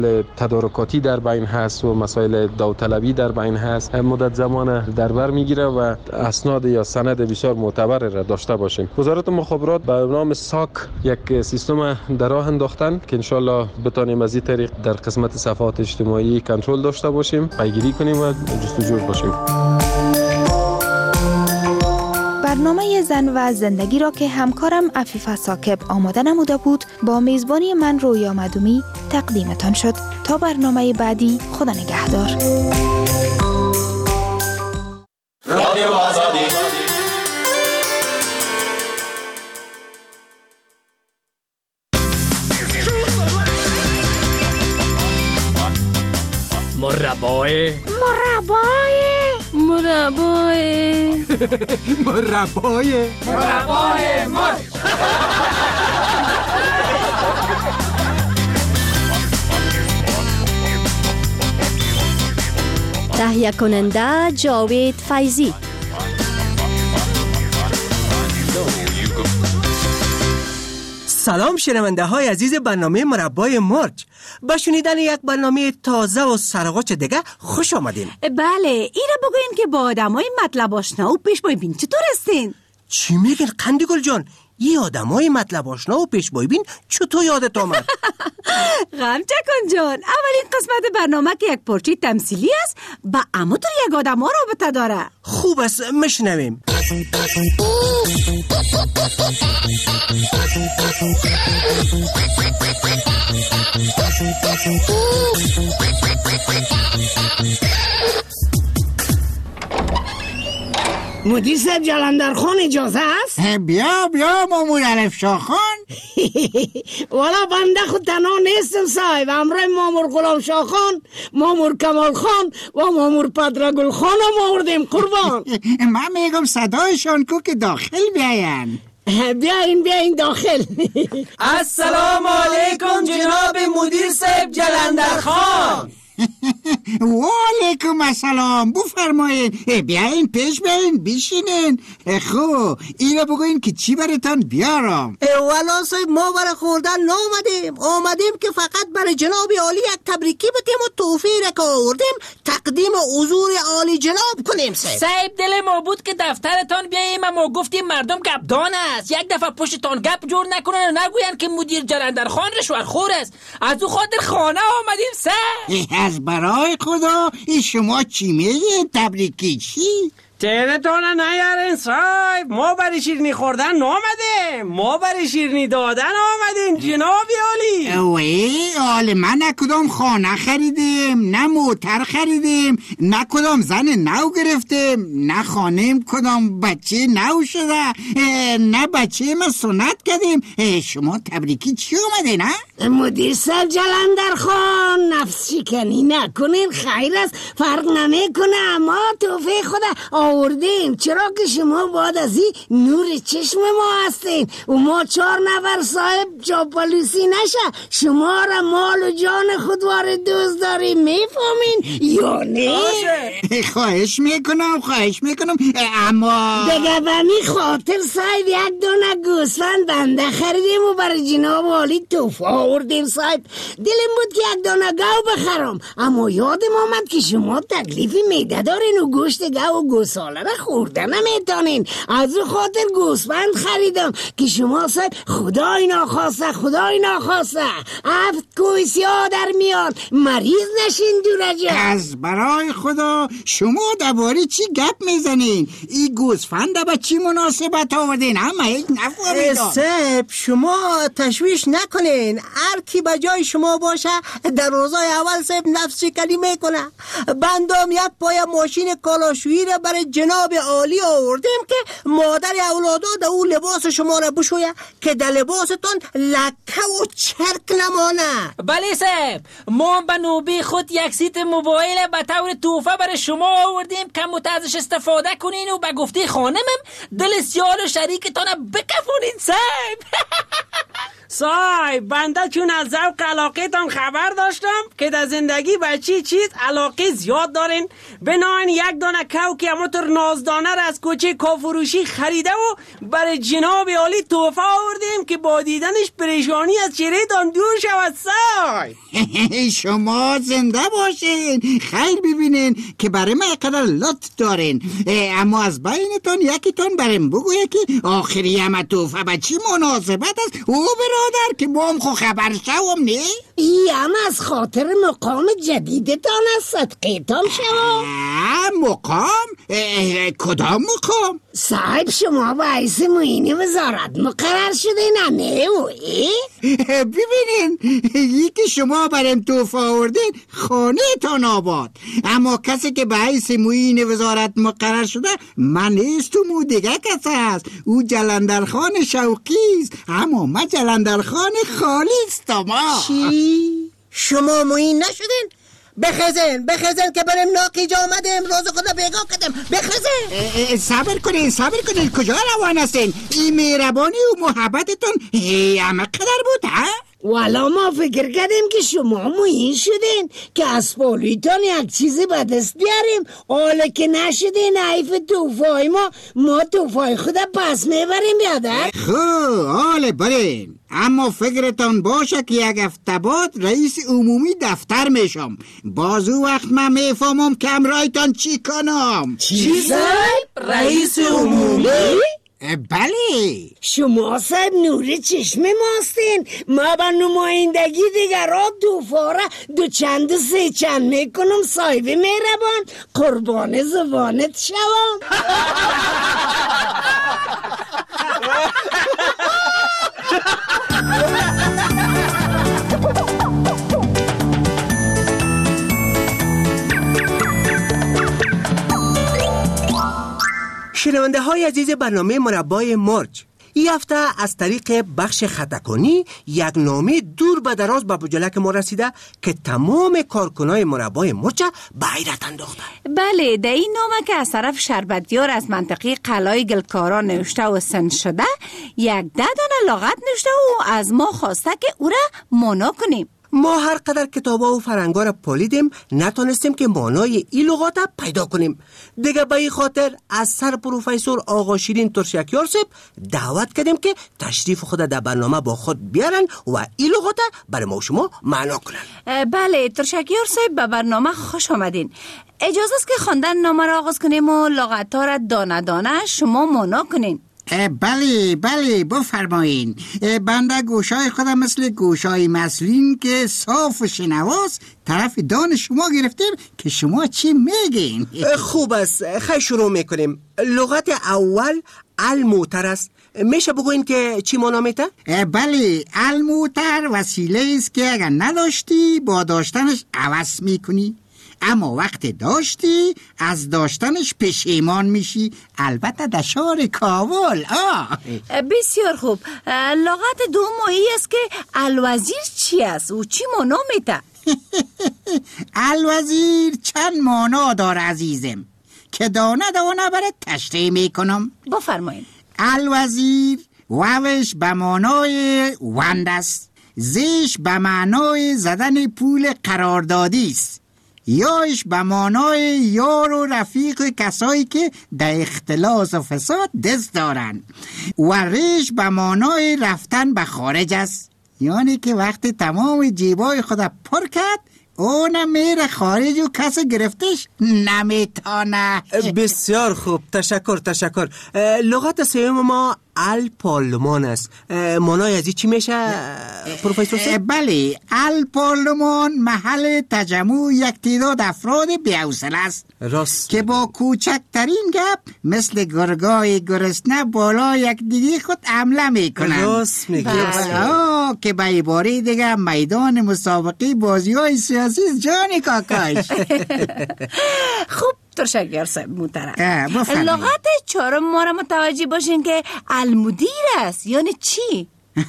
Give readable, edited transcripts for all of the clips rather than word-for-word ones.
تدارکاتی در بین هست و مسائل داوطلبی در بین هست، مدت زمان در بر میگیره و اسناد یا سند بسیار معتبر را داشته باشیم. وزارت مخابرات به نام ساک یک سیستم در راه انداختن که انشالله بتانیم از این طریق در قسمت صفحات اجتماعی کنترل داشته باشیم، پیگیری کنیم و جستجو باشیم. برنامه زن و زندگی را که همکارم عفیفه ساکب آماده نموده بود با میزبانی من رویا مدومی تقدیمتان شد. تا برنامه بعدی، خدا نگهدار. رادیو آزادی. مربای تهیه کننده جاوید فیضی. سلام شنونده های عزیز برنامه مربای مرج. با شنیدن یک برنامه تازه و سرغوچ دیگه خوش آمدین. بله، ایره بگوین که با آدم های مطلب آشنا و پیشبای بین چطور هستین؟ چی میگین قندی گل جان؟ یه آدم های مطلب آشنا و پیشبای بین چطور یادت آمد؟ غم چکن جان، اولین قسمت برنامه که یک پرچه تمثیلی است با اموتر یک آدم ها رابطه داره. خوب است، مشنویم. مدیر صاحب جلندرخان اجازه است؟ بیا مامور الفشا خان. والا بنده خود تنها نیستم صاحب، همراه مامور غلام شاه خان، مامور کمال خان و مامور پدرگل خان هم آوردیم قربان. من میگم صدایشان کو که داخل بیاین. بیاین داخل. السلام علیکم جناب مدیر صاحب جلندرخان. و علیکم السلام، بفرمایین. بیاین پیش بیاین بشینین. خب اینو بگوین که چی براتان بیارم. والا صاحب ما برای خوردن آمدیم که فقط برای جناب عالی یک تبریکی بتیم و توفیر که آوردیم تقدیم حضور عالی جناب کنیم. صاحب دل ما بود که دفترتان بیاییم، اما گفتیم مردم گپدان است، یک دفعه پشتتان گپ جور نکنن و نگوین که مدیر جلندرخان رشوه‌خور است. از او خاطر خانه آمدیم صاحب. از برای خدا شما چی میگین؟ تبریکی چی؟ تهرتان نیارین صاحب، ما برای شیرنی خوردن نامدیم، ما برای شیرنی دادن آمدیم جناب عالی. اوه آل من نه کدام خانه خریدیم، نه موتر خریدیم، نه کدام زن نو گرفتیم، نه خانیم کدام بچه نو شده، نه بچه ما سنت کردیم. شما تبریکی چی اومده نه؟ مدیر صاحب جلندرخان نفس شکنی نکنین، خیر است، فرق نمیکنه، ما توفیق خدا آوردیم. چرا که شما بعد از این نور چشم ما هستین و ما 4 نفر صاحب چاپلوسی نشه. شما را مال و جان خود وارد دوست داریم، میفهمین یا نه؟ خواهش میکنم اما دیگه بمی خاطر صاحب یک دونه گوسفند بنده خریدیم و برای جناب عالی توفه آوردیم صاحب. دلم بود که یک دونه گاو بخرم، اما یادم آمد که شما تکلیف میده دارین و گوشت گاو و گوساله را خورده نمیتونین. از او خاطر گوسفند خریدم که شما صاحب خدای ناخواسته 7 کوی سیاه در میاد، مریض نشین دورجا. از برای خدا شما درباره چی گپ میزنین؟ این گوسفند با چی مناسبت آوردین؟ همه هیچ نفهمیدم. صاحب شما تشویش نکنین، هر کی به جای شما باشه در روزای اول صاحب نفس شکنی میکنه. بندم یک پای ماشین کالاشویی را برای جناب عالی آوردیم که مادر اولادا در اون لباس شما را بشویه که در لباستون لکه و چرک نمانه. بله صاحب، ما به نوبه خود یک سیت موبایل به طور توفه برای شما آوردیم که ازش استفاده کنین و به گفته خانمم دل سیال و شریکتان بکفونین صاحب. صاحب بنده چون از ذوق علاقه‌تان خبر داشتم که در زندگی به چیز علاقه زیاد دارین، بناین یک دانه کو که اما موتور نازدانه را از کوچه کافروشی خریده و برای جناب عالی تحفه آوردیم که با دیدنش پریشانی از چهره‌تان دور شود صاحب. شما زنده باشین. خیر ببینین که برای من قدر لطف دارین، اما از بینتون یکیتون بریم بگویه که آخری همه توفه به چی مناسبت است. او برادر که با هم خو خبر شوم نه؟ هم از خاطر مقام جدیدتان از صدقیتان شوم. مقام؟ کدام مقام؟ صاحب شما باعث معین وزارت مقرر شدین نه؟ ببینین یکی شما بریم توفه آوردین خانه تان آباد، اما کسی که باعث معین وزارت مقرر شده من نیست و مو دیگه کسی هست. او جلندرخان شوقی است، اما من جلندرخان خالی استم. چی؟ شما معین نشدین؟ بخزن که بریم ناقیج آمدیم، روز خدا بیگا کردم. بخزن. صبر کنین کجا روان هستین؟ این مهربانی و محبتتون همه قدر بود ها؟ والا ما فکر کردیم که شما معین شدین که از پالویتان یک چیزی به دست بیاریم، حالا که نشدین حیف توفای ما توفای خدا پس میبریم بیادر. خب حالا برین، اما فکرتان باشه که یک هفته بعد رئیس عمومی دفتر میشم. بازو وقت من میفهمم که امرایتان چی کنم. چی صاحب؟ رئیس عمومی؟ بله. شما صاحب نور چشم ماستین. ما با نمایندگی دیگران توفاره دو چند و سه چند میکنم صاحب مهربان، قربان زبانت شوم. شنونده های عزیز برنامه مربای مرج، این هفته از طریق بخش خطاکنی یک نامه دور به دراز به بجلک ما رسیده که تمام کارکنای مربای مرج به حیرت انداخته. بله، در این نامه که از طرف شربتیار از منطقه قلعه گلکارا نوشته و سند شده، یک 10 دانه لغت نوشته و از ما خواسته که او را مانا کنیم. ما هر قدر کتابا و فرنگا را پالیدیم نتونستیم که مانای این لغات پیدا کنیم. دیگه به این خاطر از سر پروفسور آقا شیرین ترشکیار صاحب دعوت کردیم که تشریف خود در برنامه با خود بیارن و این لغات برای ما و شما معنا کنن. بله ترشکیار صاحب، به برنامه خوش آمدین. اجازه است که خواندن نامه را آغاز کنیم و لغت ها را دانه دانه شما مانا کنین. بله بفرمایین. بنده گوشای خودم مثل گوشای مسلین که صاف و شنواست طرف دان شما گرفتیم که شما چی میگین. خوب است، خیلی شروع میکنیم. لغت اول الموتر است. میشه بگوین که چی مانا میته؟ بله، الموتر وسیله است که اگر نداشتی با داشتنش عوض میکنی، اما وقت داشتی از داشتنش پشیمان میشی، البته در شهر کابل. بسیار خوب. لغت دومی است که الوزیر چی است و چی مانا میته؟ الوزیر چند مانا داره عزیزم که دانه دانه برای تشریح میکنم. بفرمایید. الوزیر ووش به مانای وند است، زیش به معنای زدن پول قراردادی است، یاش به معنای یار و رفیق کسایی که در اختلاس و فساد دست دارن، و ریش به معنای رفتن به خارج است، یعنی که وقتی تمام جیبای خود پر کرد اونم میره خارج و کسی گرفتش نمیتانه. بسیار خوب، تشکر. لغت سوم ما الپارلمان است. مانای از چی میشه پروفسور صاحب؟ بله، الپارلمان محل تجمع یک تعداد افراد بی‌حوصله است، راست، که با کوچکترین گپ مثل گرگای گرسنه بالا یک دیگه خود حمله میکنن. راست میگی. که به عباره دیگه میدان مسابقه بازی‌های سیاسی جانی کاکاش. خوب ترشکیار صاحب محترم. بفرمایید. لغت چهارم ما را متوجه باشین که المدیر است، یعنی چی؟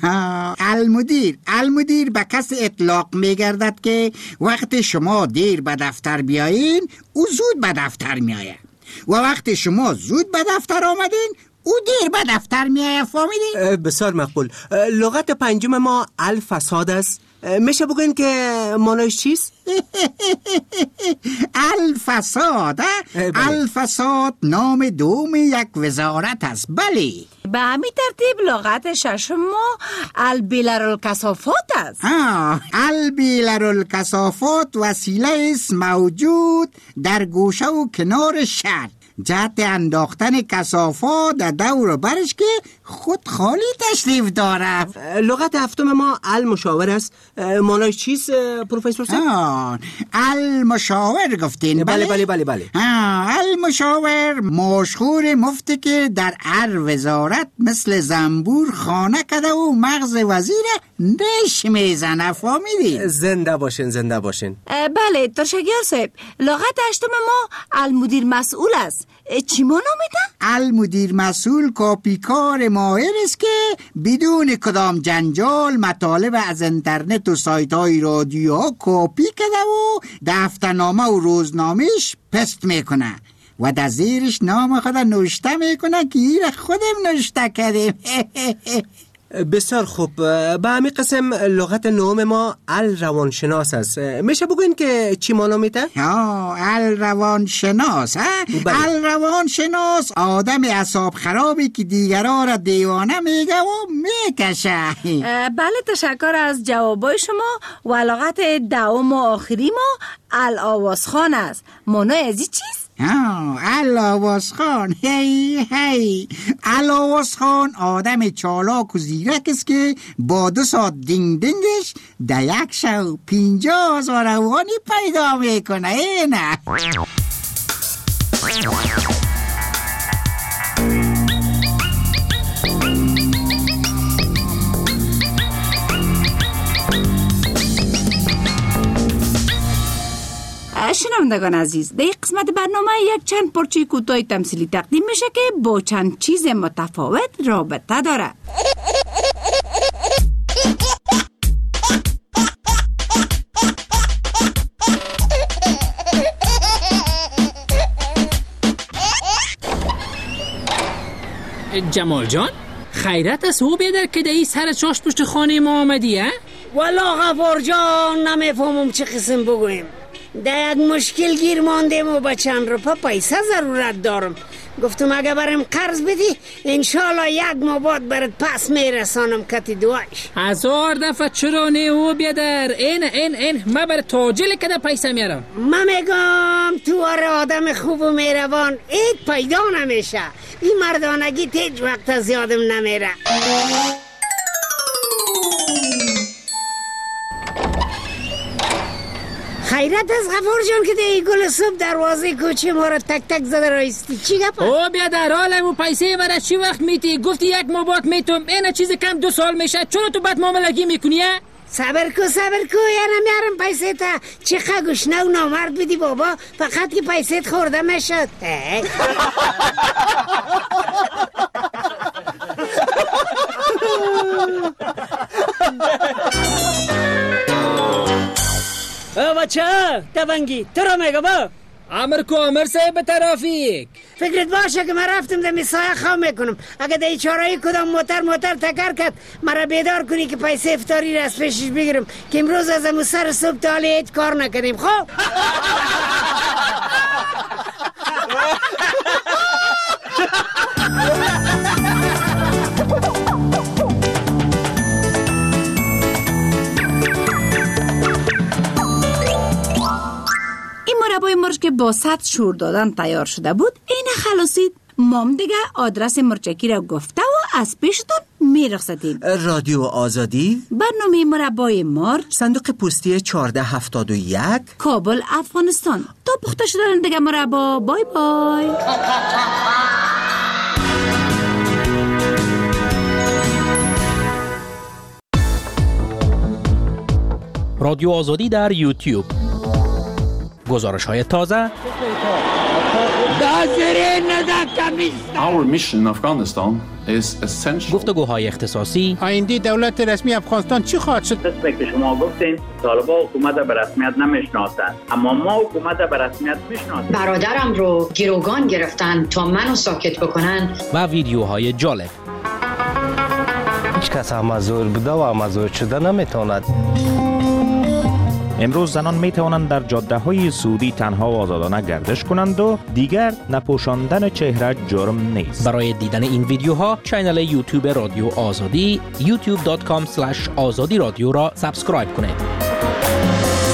المدیر به کسی اطلاق میگردد که وقتی شما دیر به دفتر بیایین او زود به دفتر میآید، و وقتی شما زود به دفتر آمدین او دیر به دفتر میآید. فهمیدین؟ بسیار مقبول. لغت پنجم ما الفساد است. میشه بگوین که مانایش چیست؟ الفساد. الفساد نام دوم یک وزارت است. بله. به همین ترتیب لغت ششم ما البیلرالکثافات است. البیلرالکثافات وسیله است موجود در گوشه و کنار شهر جهت انداختن کثافات در دور و برش که خود خالی تشریف داره. لغت هفتم ما المشاور است. مانایش چیست پروفسور صاحب؟ المشاور گفتین؟ بله. المشاور مشهور مفتی که در هر وزارت مثل زنبور خانه کده و مغز وزیر نش میزنه. فهمیدین؟ زنده باشین. بله ترشگیار صاحب، لغت هشتم ما المدیر مسئول است. چی ما نامیده؟ المدیر مسئول کاپیکار ماهر است که بدون کدام جنجال مطالب از اینترنت و سایت های رادیوها کاپی کده و دفترنامه و روزنامهش پست میکنه و در زیرش نام خود نوشته میکنه که این خودم نوشته کردیم. بسیار خوب. به همین قسم لغت نهم ما الروانشناس است. میشه بگوین که چی مانا میده؟ الروانشناس. الروانشناس آدم اعصاب خرابی که دیگران را دیوانه میگه و میکشه. بله تشکر از جوابای شما. و لغت دوم و آخری ما الآوازخان است. مانای ازی چیست؟ الآوازخان. هی الآوازخان آدم چالاک و زیرک است که با 2 ساعت دینگ دینگش در یک شو 50,000 روانی پیدا میکنه. نه شنوندگان عزیز، در قسمت برنامه یک چند پارچه کوتاه تمثیلی تقدیم میشه که با چند چیز متفاوت رابطه داره. جمال جان، خیرت است او بیادر که در این سر چاشت پشت خانه ما آمدی؟ والا غفار جان نمیفهمم چه قسم بگویم. در یک مشکل گیر ماندیم و با چند روپا پیسه ضرورت دارم. گفتم اگه برم قرض بدی انشالله یک ماه بعد برات پس میرسانم کتی دوایش. 1000 دفعه چرا نه او بیادر. این ما بر تاجل کده پیسه میارم. من میگم تو آدم خوب و میروان ایت پیدا نمیشه. این مردانگی تیج وقت از یادم نمیره. خیرت از غفور جان که دی گل صبح دروازه کوچه ما را تک تک زده رایستی. چی گپه؟ او بیادر حالم و پیسه مرا چی وقت میتی؟ گفتی یک ماه بعد میتم. این چیز کم 2 سال میشه. چرا تو بد معاملگی میکنی؟ صبر کو یعنی میارم پیسه تا چه گوشنه و نامرد بدی بابا، فقط که پیسه خورده میشد. بچه دونگی تو را میگه با امر کو امر صاحب ترافیک. فکرت باشه که من رفتم در میسایه خواه میکنم. اگه در چارایی کدام موتر تکر کرد مرا بیدار کنی که پیسه افطاری را از پیشش بگیرم که امروز از امو سر صبح تا حالی هیچ کار نکنیم. خب مربای مرچ که با 100 شور دادن تیار شده بود این خلاصید. مام دیگه آدرس مرچکی را گفته و از پیشتون میرخصتیم. رادیو آزادی، برنامه مربای مرچ، صندوق پستی 1471، کابل افغانستان. تا پخته شدن دیگه مربا. بای بای. رادیو آزادی در یوتیوب. گزارش های تازه. Our mission in Afghanistan is essential. گفتگوهای اختصاصی. آینده دولت رسمی افغانستان چی خواهد شد؟ مثل که شما گفتین طالبان حکومت به رسمیت نمیشناسند، اما ما حکومت به رسمیت میشناسیم. برادرم رو گروگان گرفتن تا منو ساکت بکنن. و ویدیوهای جالب. هیچ کس هم مزور بوده و مزور شده نمیتواند. امروز زنان می توانند در جاده های سعودی تنها و آزادانه گردش کنند و دیگر نپوشاندن چهره جرم نیست. برای دیدن این ویدیوها کانال یوتیوب رادیو آزادی youtube.com/azadi radio را سابسکرایب کنید.